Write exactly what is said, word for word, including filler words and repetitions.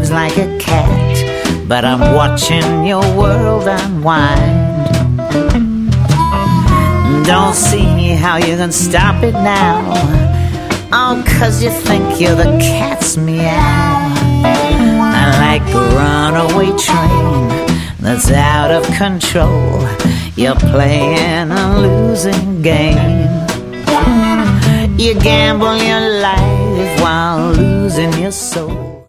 seems like a cat, but I'm watching your world unwind. Don't see how you can stop it now. Oh, 'cause you think you're the cat's meow. Like a runaway train that's out of control, you're playing a losing game. You gamble your life while losing your soul.